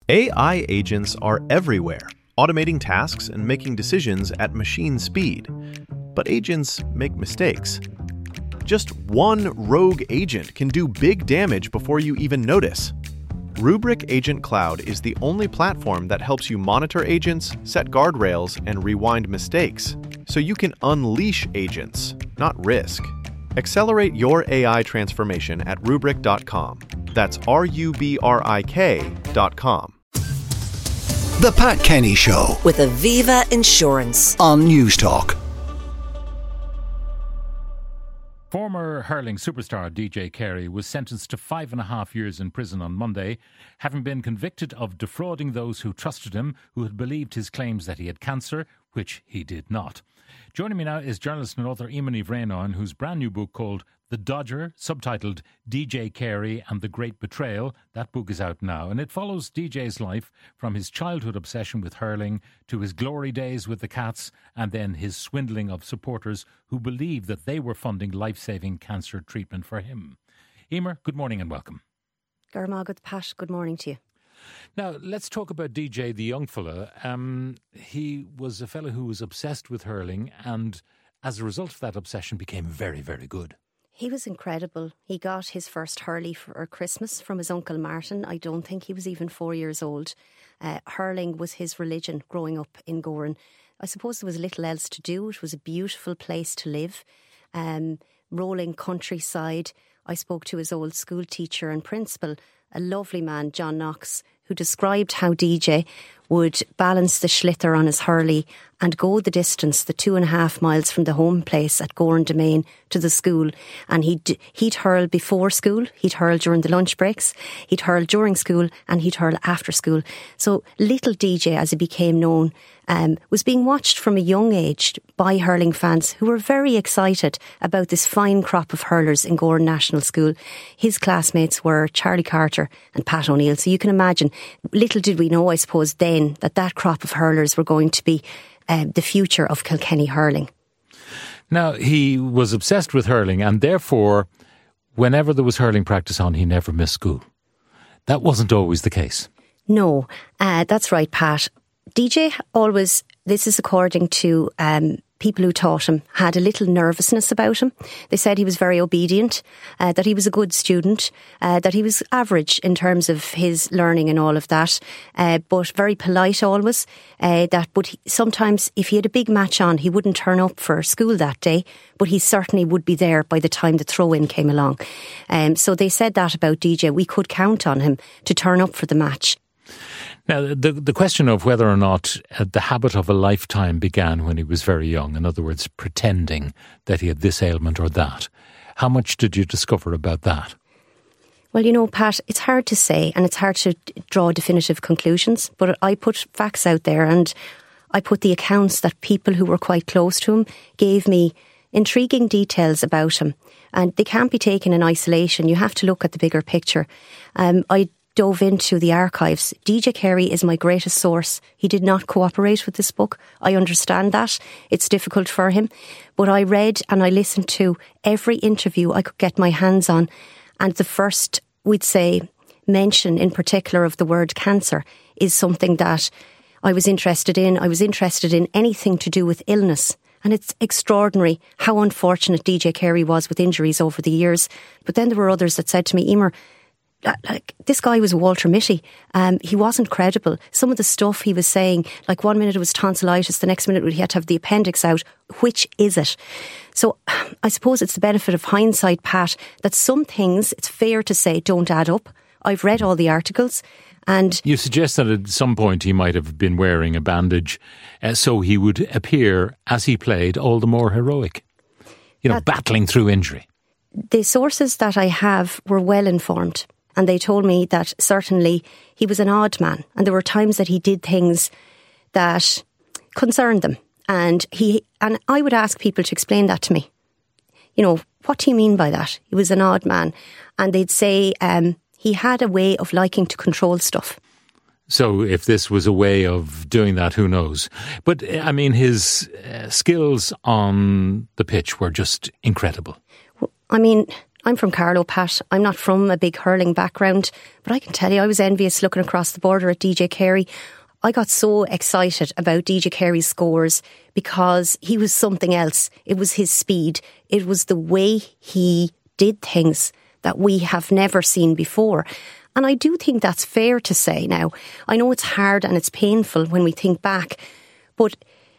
AI agents are everywhere, automating tasks and making decisions at machine speed. But agents make mistakes. Just one rogue agent can do big damage before you even notice. Rubrik Agent Cloud is the only platform that helps you monitor agents, set guardrails, and rewind mistakes, so you can unleash agents, not risk. Accelerate your AI transformation at Rubrik.com. That's RUBRIK.com. The Pat Kenny Show with Aviva Insurance on News Talk. Former hurling superstar DJ Carey was sentenced to 5.5 years in prison on Monday, having been convicted of defrauding those who trusted him, who had believed his claims that he had cancer, which he did not. Joining me now is journalist and author Eamon Eve Raynon, whose brand new book called The Dodger, subtitled DJ Carey and the Great Betrayal. That book is out now, and it follows DJ's life from his childhood obsession with hurling to his glory days with the Cats, and then his swindling of supporters who believed that they were funding life-saving cancer treatment for him. Emer, good morning and welcome. Garmagad Pat, good morning to you. Now, let's talk about DJ, the young fella. He was a fellow who was obsessed with hurling, and as a result of that obsession became very, very good. He was incredible. He got his first hurley for Christmas from his uncle Martin. I don't think he was even 4 years old. Hurling was his religion growing up in Gowran. I suppose there was little else to do. It was a beautiful place to live. Rolling countryside. I spoke to his old school teacher and principal, a lovely man, John Knox, who described how DJ would balance the sliotar on his hurley and go the distance, the 2.5 miles from the home place at Gowran Domain to the school. And he'd hurl before school, he'd hurl during the lunch breaks, he'd hurl during school, and he'd hurl after school. So little DJ, as he became known, was being watched from a young age by hurling fans who were very excited about this fine crop of hurlers in Gowran National School. His classmates were Charlie Carter and Pat O'Neill. So you can imagine, little did we know, I suppose, then that crop of hurlers were going to be the future of Kilkenny hurling. Now, he was obsessed with hurling, and therefore, whenever there was hurling practice on, he never missed school. That wasn't always the case. No, that's right, Pat. DJ always, this is according to people who taught him, had a little nervousness about him. They said he was very obedient, that he was a good student, that he was average in terms of his learning and all of that, but very polite always. Sometimes if he had a big match on, he wouldn't turn up for school that day, but he certainly would be there by the time the throw-in came along. So they said that about DJ. We could count on him to turn up for the match. Now, the question of whether or not the habit of a lifetime began when he was very young, in other words, pretending that he had this ailment or that, how much did you discover about that? Well, you know, Pat, it's hard to say and it's hard to draw definitive conclusions, but I put facts out there and I put the accounts that people who were quite close to him gave me intriguing details about him, and they can't be taken in isolation. You have to look at the bigger picture. I dove into the archives. DJ Carey is my greatest source. He did not cooperate with this book. I understand that. It's difficult for him. But I read and I listened to every interview I could get my hands on. And the first, we'd say, mention in particular of the word cancer is something that I was interested in. I was interested in anything to do with illness. And it's extraordinary how unfortunate DJ Carey was with injuries over the years. But then there were others that said to me, Emer, like, this guy was Walter Mitty. He wasn't credible. Some of the stuff he was saying, like 1 minute it was tonsillitis, the next minute he had to have the appendix out. Which is it? So I suppose it's the benefit of hindsight, Pat, that some things, it's fair to say, don't add up. I've read all the articles. And you suggest that at some point he might have been wearing a bandage so he would appear, as he played, all the more heroic. Battling through injury. The sources that I have were well informed. And they told me that certainly he was an odd man. And there were times that he did things that concerned them. And I would ask people to explain that to me. What do you mean by that? He was an odd man. And they'd say he had a way of liking to control stuff. So if this was a way of doing that, who knows? But, I mean, his skills on the pitch were just incredible. I mean, I'm from Carlow, Pat. I'm not from a big hurling background, but I can tell you I was envious looking across the border at DJ Carey. I got so excited about DJ Carey's scores because he was something else. It was his speed. It was the way he did things that we have never seen before. And I do think that's fair to say now. I know it's hard and it's painful when we think back, but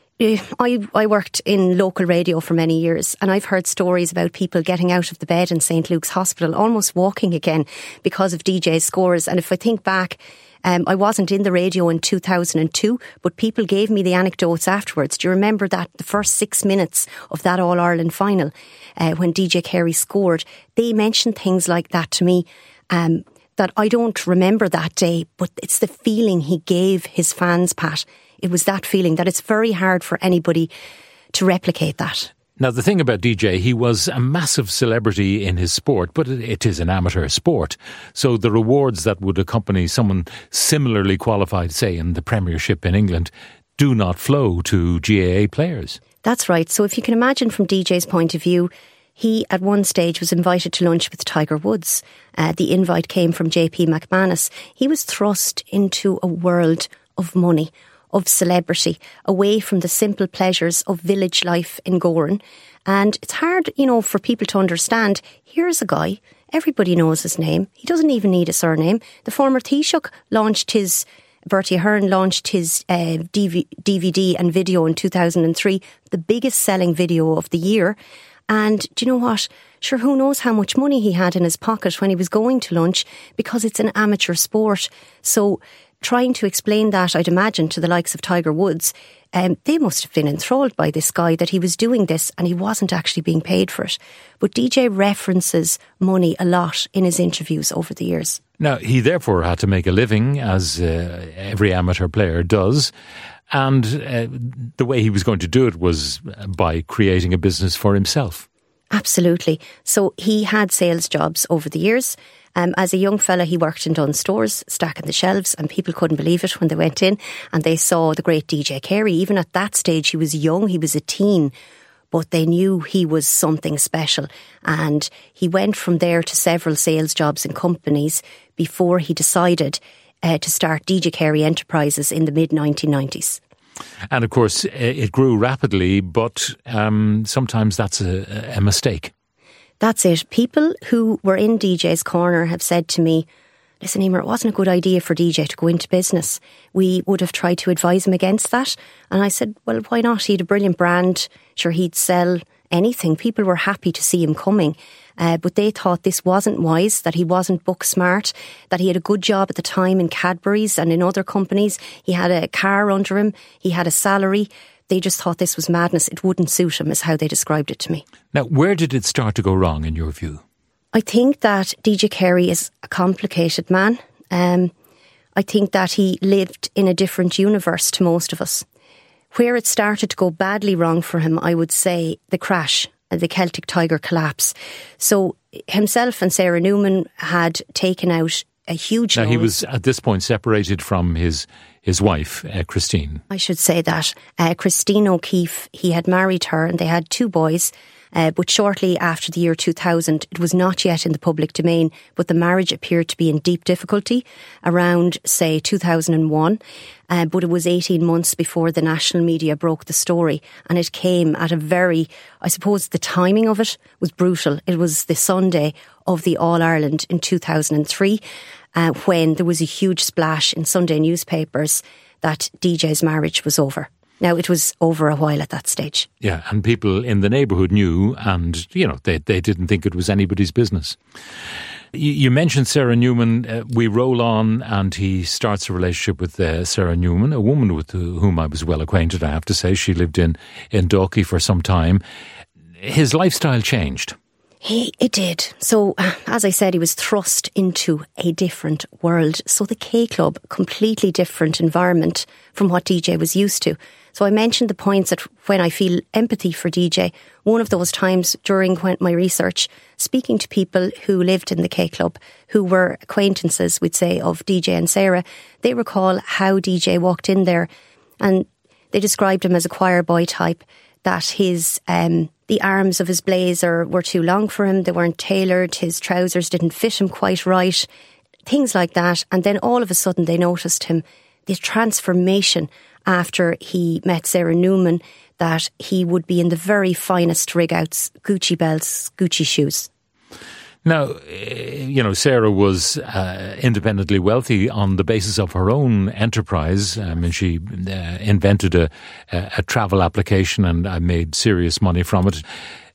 I worked in local radio for many years, and I've heard stories about people getting out of the bed in St. Luke's Hospital, almost walking again because of DJ's scores. And if I think back, I wasn't in the radio in 2002, but people gave me the anecdotes afterwards. Do you remember that the first 6 minutes of that All-Ireland final, when DJ Carey scored, they mentioned things like that to me, that I don't remember that day, but it's the feeling he gave his fans, Pat. It was that feeling that it's very hard for anybody to replicate that. Now, the thing about DJ, he was a massive celebrity in his sport, but it is an amateur sport. So the rewards that would accompany someone similarly qualified, say, in the Premiership in England, do not flow to GAA players. That's right. So if you can imagine from DJ's point of view, he at one stage was invited to lunch with Tiger Woods. The invite came from JP McManus. He was thrust into a world of money, of celebrity, away from the simple pleasures of village life in Gowran. And it's hard, for people to understand. Here's a guy, everybody knows his name. He doesn't even need a surname. The former Taoiseach Bertie Ahern launched his DVD and video in 2003, the biggest selling video of the year. And do you know what? Sure, who knows how much money he had in his pocket when he was going to lunch, because it's an amateur sport. So trying to explain that, I'd imagine, to the likes of Tiger Woods, they must have been enthralled by this guy, that he was doing this and he wasn't actually being paid for it. But DJ references money a lot in his interviews over the years. Now, he therefore had to make a living, as every amateur player does. And the way he was going to do it was by creating a business for himself. Absolutely. So he had sales jobs over the years. As a young fella, he worked in Dunnes Stores, stacking the shelves, and people couldn't believe it when they went in and they saw the great DJ Carey. Even at that stage, he was young, he was a teen, but they knew he was something special. And he went from there to several sales jobs in companies before he decided to start DJ Carey Enterprises in the mid-1990s. And of course, it grew rapidly, but sometimes that's a mistake. That's it. People who were in DJ's corner have said to me, listen, Emer, it wasn't a good idea for DJ to go into business. We would have tried to advise him against that. And I said, well, why not? He had a brilliant brand. Sure, he'd sell anything. People were happy to see him coming. But they thought this wasn't wise, that he wasn't book smart, that he had a good job at the time in Cadbury's and in other companies. He had a car under him. He had a salary. They just thought this was madness. It wouldn't suit him, is how they described it to me. Now, where did it start to go wrong, in your view? I think that DJ Carey is a complicated man. I think that he lived in a different universe to most of us. Where it started to go badly wrong for him, I would say the crash, the Celtic Tiger collapse. So himself and Sarah Newman had taken out a huge loan. Now, he was at this point separated from his wife, Christine. I should say that. Christine O'Keefe, he had married her and they had 2 boys. But shortly after the year 2000, it was not yet in the public domain, but the marriage appeared to be in deep difficulty around, say, 2001. But it was 18 months before the national media broke the story. And it came at a very, I suppose the timing of it was brutal. It was the Sunday of the All-Ireland in 2003, when there was a huge splash in Sunday newspapers that DJ's marriage was over. Now, it was over a while at that stage. Yeah, and people in the neighbourhood knew, and, they didn't think it was anybody's business. You mentioned Sarah Newman. We roll on and he starts a relationship with Sarah Newman, a woman with whom I was well acquainted, I have to say. She lived in Dalkey for some time. His lifestyle changed. It did. So, as I said, he was thrust into a different world. So the K Club, completely different environment from what DJ was used to. So I mentioned the points that when I feel empathy for DJ, one of those times during my research, speaking to people who lived in the K Club, who were acquaintances, we'd say, of DJ and Sarah, they recall how DJ walked in there and they described him as a choir boy type, that his the arms of his blazer were too long for him, they weren't tailored, his trousers didn't fit him quite right, things like that. And then all of a sudden they noticed him, this transformation after he met Sarah Newman, that he would be in the very finest rig-outs, Gucci belts, Gucci shoes. Now, Sarah was independently wealthy on the basis of her own enterprise. She invented a travel application and made serious money from it.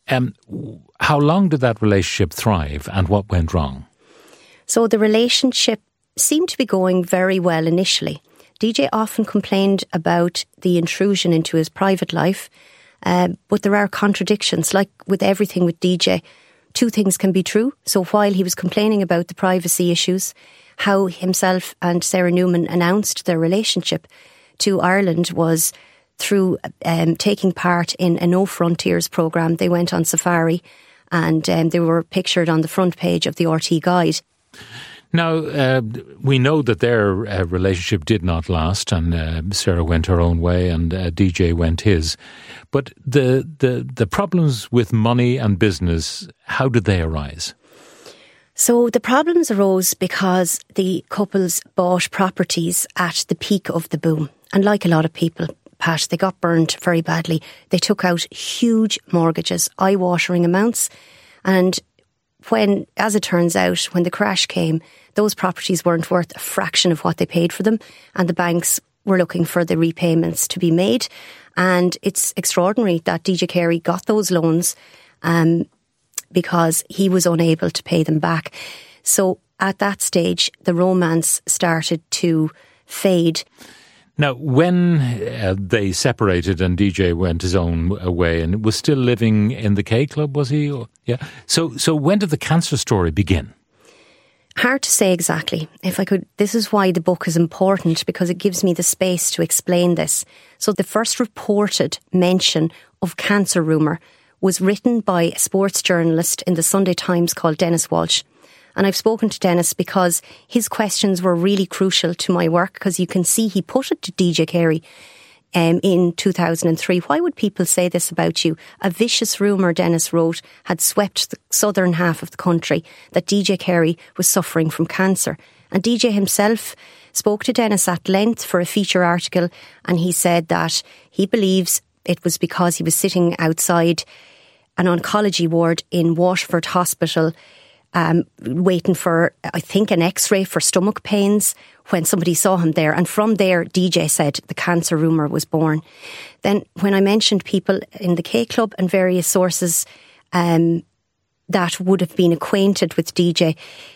How long did that relationship thrive and what went wrong? So the relationship seemed to be going very well initially. DJ often complained about the intrusion into his private life, but there are contradictions. Like with everything with DJ, two things can be true. So while he was complaining about the privacy issues, how himself and Sarah Newman announced their relationship to Ireland was through taking part in a No Frontiers programme. They went on safari and they were pictured on the front page of the RT Guide. Now, we know that their relationship did not last, and Sarah went her own way and DJ went his. But the problems with money and business, how did they arise? So the problems arose because the couples bought properties at the peak of the boom. And like a lot of people, Pat, they got burned very badly. They took out huge mortgages, eye-watering amounts. And when, as it turns out, when the crash came, those properties weren't worth a fraction of what they paid for them, and the banks were looking for the repayments to be made. And it's extraordinary that DJ Carey got those loans because he was unable to pay them back. So at that stage, the romance started to fade. Now, when they separated and DJ went his own way and was still living in the K Club, was he? Yeah. So when did the cancer story begin? Hard to say exactly. If I could, this is why the book is important, because it gives me the space to explain this. So the first reported mention of cancer rumour was written by a sports journalist in the Sunday Times called Dennis Walsh. And I've spoken to Dennis because his questions were really crucial to my work, because you can see he put it to DJ Carey in 2003. Why would people say this about you? A vicious rumour, Dennis wrote, had swept the southern half of the country that DJ Carey was suffering from cancer. And DJ himself spoke to Dennis at length for a feature article, and he said that he believes it was because he was sitting outside an oncology ward in Waterford Hospital waiting for, I think, an x-ray for stomach pains when somebody saw him there. And from there, DJ said the cancer rumour was born. Then when I mentioned people in the K Club and various sources that would have been acquainted with DJ,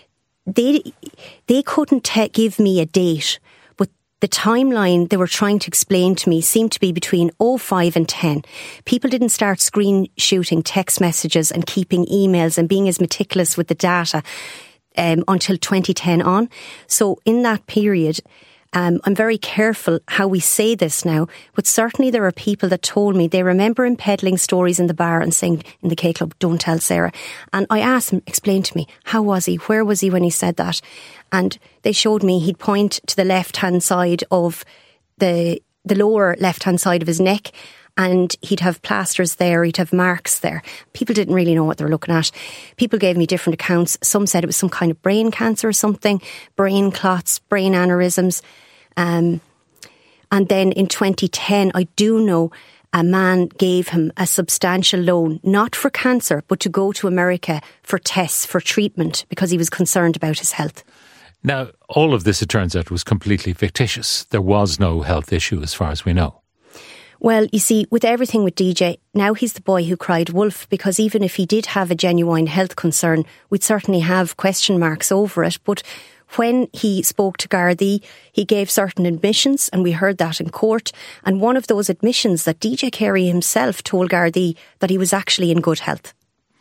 they couldn't give me a date, but the timeline they were trying to explain to me seemed to be between 05 and 10. People didn't start screenshooting text messages and keeping emails and being as meticulous with the data until 2010 on. So in that period, I'm very careful how we say this now, but certainly there are people that told me they remember him peddling stories in the bar and saying in the K Club, "Don't tell Sarah." And I asked him, explain to me, how was he? Where was he when he said that? And they showed me he'd point to the left-hand side of the lower left-hand side of his neck, and he'd have plasters there, he'd have marks there. People didn't really know what they were looking at. People gave me different accounts. Some said it was some kind of brain cancer or something, brain clots, brain aneurysms. And then in 2010, I do know a man gave him a substantial loan, not for cancer, but to go to America for tests, for treatment, because he was concerned about his health. Now, all of this, it turns out, was completely fictitious. There was no health issue as far as we know. Well, you see, with everything with DJ, now he's the boy who cried wolf, because even if he did have a genuine health concern, we'd certainly have question marks over it. But when he spoke to Gardaí, he gave certain admissions, and we heard that in court. And one of those admissions that DJ Carey himself told Gardaí that he was actually in good health.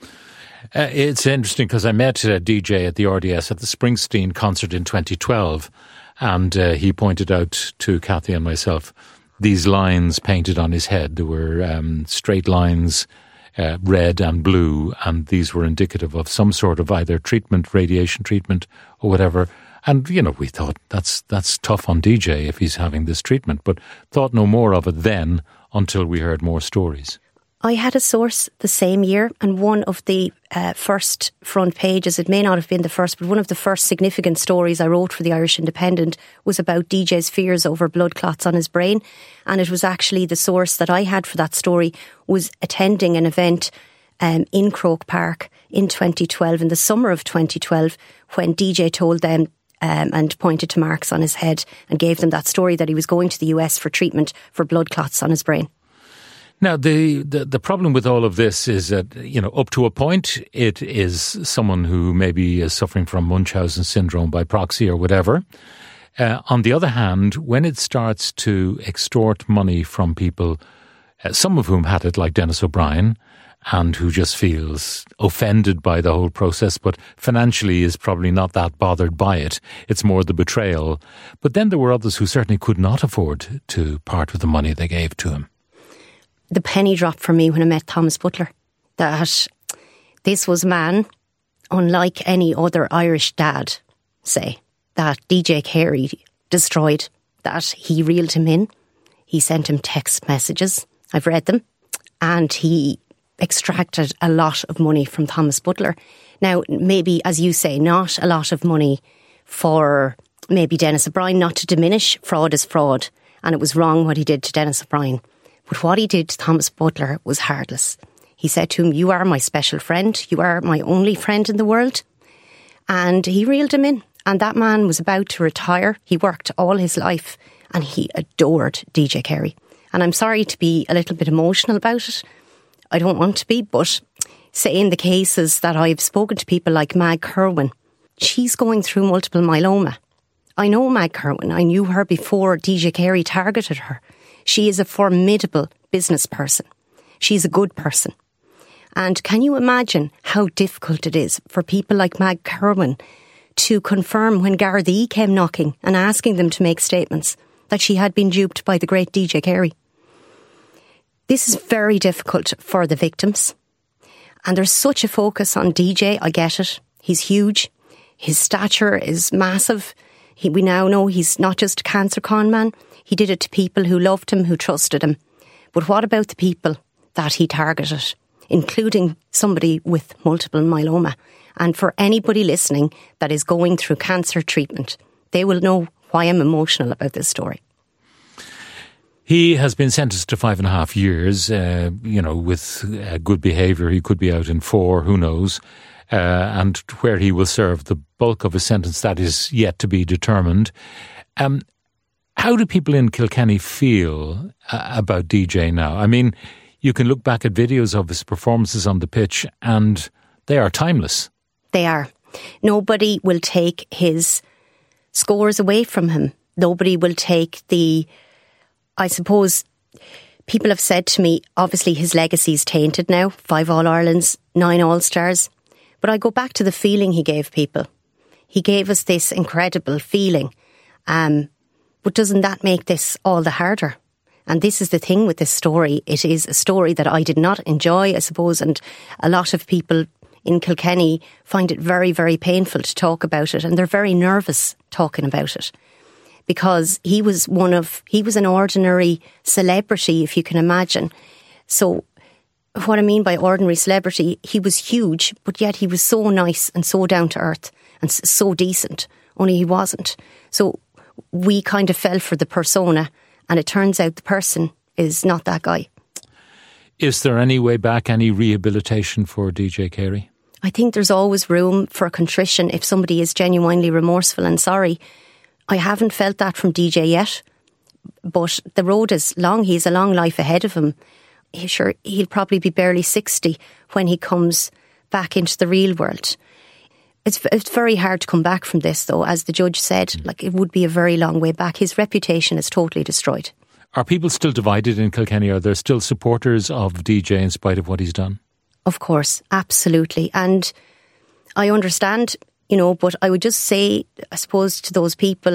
It's interesting because I met DJ at the RDS at the Springsteen concert in 2012, and he pointed out to Kathy and myself these lines painted on his head. There were straight lines, red and blue, and these were indicative of some sort of either treatment, radiation treatment or whatever. And, you know, we thought that's tough on DJ if he's having this treatment, but thought no more of it then until we heard more stories. I had a source the same year, and one of the first front pages, it may not have been the first, but one of the first significant stories I wrote for the Irish Independent was about DJ's fears over blood clots on his brain. And it was actually the source that I had for that story was attending an event in Croke Park in 2012, in the summer of 2012, when DJ told them and pointed to marks on his head and gave them that story that he was going to the US for treatment for blood clots on his brain. Now, the problem with all of this is that, up to a point, it is someone who maybe is suffering from Munchausen syndrome by proxy or whatever. On the other hand, when it starts to extort money from people, some of whom had it, like Denis O'Brien, and who just feels offended by the whole process, but financially is probably not that bothered by it. It's more the betrayal. But then there were others who certainly could not afford to part with the money they gave to him. The penny dropped for me when I met Thomas Butler, that this was a man, unlike any other Irish dad, say, that DJ Carey destroyed, that he reeled him in, he sent him text messages, I've read them, and he extracted a lot of money from Thomas Butler. Now, maybe, as you say, not a lot of money for maybe Denis O'Brien, not to diminish, fraud is fraud, and it was wrong what he did to Denis O'Brien. But what he did to Thomas Butler was heartless. He said to him, "You are my special friend. You are my only friend in the world." And he reeled him in. And that man was about to retire. He worked all his life and he adored DJ Carey. And I'm sorry to be a little bit emotional about it. I don't want to be, but say in the cases that I've spoken to people like Mag Kerwin, she's going through multiple myeloma. I know Mag Kerwin. I knew her before DJ Carey targeted her. She is a formidable business person. She's a good person. And can you imagine how difficult it is for people like Mag Kerwin to confirm when Gardaí came knocking and asking them to make statements that she had been duped by the great DJ Carey? This is very difficult for the victims. And there's such a focus on DJ, I get it. He's huge. His stature is massive. We now know he's not just a cancer con man. He did it to people who loved him, who trusted him. But what about the people that he targeted, including somebody with multiple myeloma? And for anybody listening that is going through cancer treatment, they will know why I'm emotional about this story. He has been sentenced to 5.5 years, with good behaviour. He could be out in 4, who knows, and where he will serve the bulk of his sentence, that is yet to be determined. How do people in Kilkenny feel about DJ now? I mean, you can look back at videos of his performances on the pitch and they are timeless. They are. Nobody will take his scores away from him. Nobody will take I suppose, people have said to me, obviously his legacy is tainted now. 5 All-Irelands, 9 All-Stars. But I go back to the feeling he gave people. He gave us this incredible feeling. But doesn't that make this all the harder? And this is the thing with this story. It is a story that I did not enjoy, I suppose, and a lot of people in Kilkenny find it very, very painful to talk about it, and they're very nervous talking about it. Because he was an ordinary celebrity, if you can imagine. So what I mean by ordinary celebrity, he was huge, but yet he was so nice and so down to earth and so decent, only he wasn't. So we kind of fell for the persona, and it turns out the person is not that guy. Is there any way back, any rehabilitation for DJ Carey? I think there's always room for contrition if somebody is genuinely remorseful and sorry. I haven't felt that from DJ yet, but the road is long. He has a long life ahead of him. He'll probably be barely 60 when he comes back into the real world. It's very hard to come back from this, though, as the judge said. It would be a very long way back. His reputation is totally destroyed. Are people still divided in Kilkenny? Are there still supporters of DJ in spite of what he's done? Of course, absolutely. And I understand, but I would just say, I suppose, to those people,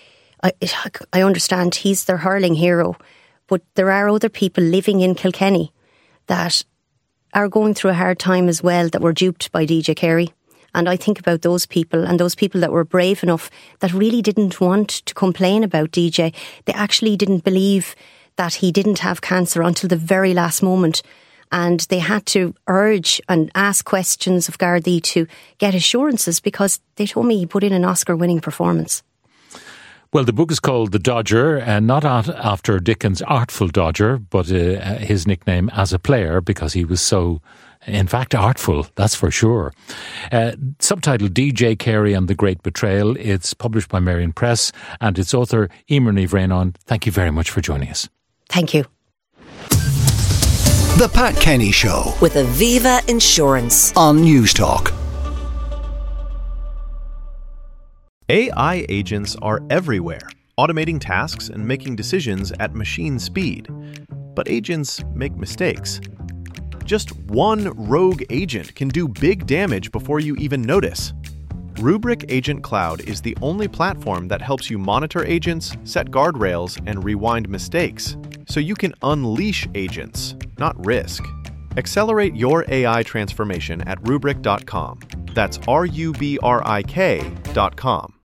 I understand he's their hurling hero, but there are other people living in Kilkenny that are going through a hard time as well, that were duped by DJ Carey. And I think about those people and those people that were brave enough that really didn't want to complain about DJ. They actually didn't believe that he didn't have cancer until the very last moment. and they had to urge and ask questions of Gardaí to get assurances because they told me he put in an Oscar-winning performance. Well, the book is called The Dodger, and not after Dickens' Artful Dodger, but his nickname as a player, because he was so, in fact, artful, that's for sure. Subtitled DJ Carey and the Great Betrayal. It's published by Marion Press, and its author, Emer Ní Bhraonáin. Thank you very much for joining us. Thank you. The Pat Kenny Show with Aviva Insurance on News Talk. AI agents are everywhere, automating tasks and making decisions at machine speed. But agents make mistakes. Just one rogue agent can do big damage before you even notice. Rubrik Agent Cloud is the only platform that helps you monitor agents, set guardrails, and rewind mistakes, so you can unleash agents, not risk. Accelerate your AI transformation at Rubrik.com. That's RUBRIK.com.